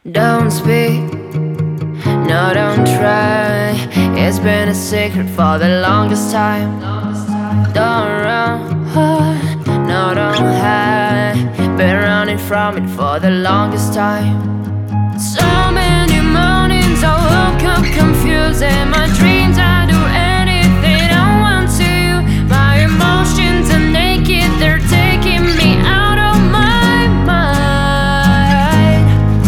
Don't speak, no don't try. It's been a secret for the longest time. Don't run, no don't hide. Been running from it for the longest time. So many mornings I woke up confused, and my dreams I do anything I want to. My emotions are naked, they're taking me out of my mind.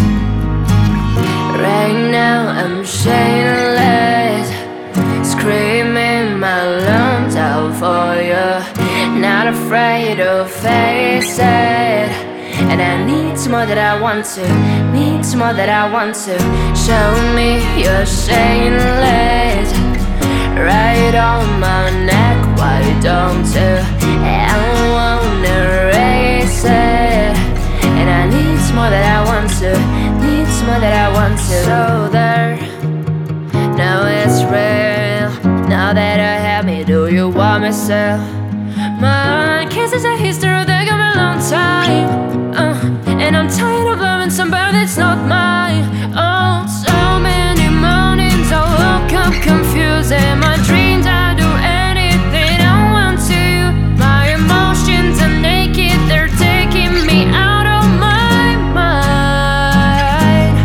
Right now I'm shameless, screaming my lungs out for you. Not afraid to face it. And I need some more that I want to, need some more that I want to. Show me you're shameless, right on my neck, why don't you? I wanna erase it. And I need some more that I want to, need some more that I want to. So there, now it's real. Now that I have me, do you want me still? My kisses are history, they got me a long time. And I'm tired of loving somebody that's not mine. Oh, so many mornings I woke up confused, and my dreams I do anything I want to. My emotions are naked, they're taking me out of my mind.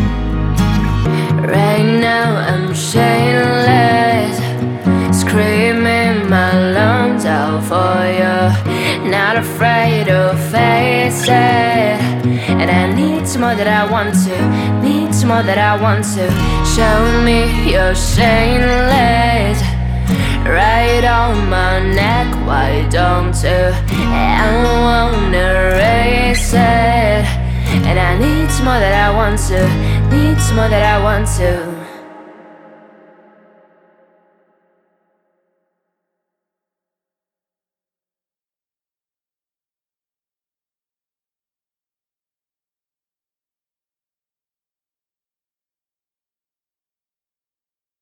Right now I'm shameless, screaming my lungs out for you. Not afraid to face it. And I need some more that I want to, need some more that I want to. Show me you're shameless, right on my neck, why don't you? I wanna erase it. And I need some more that I want to, need some more that I want to.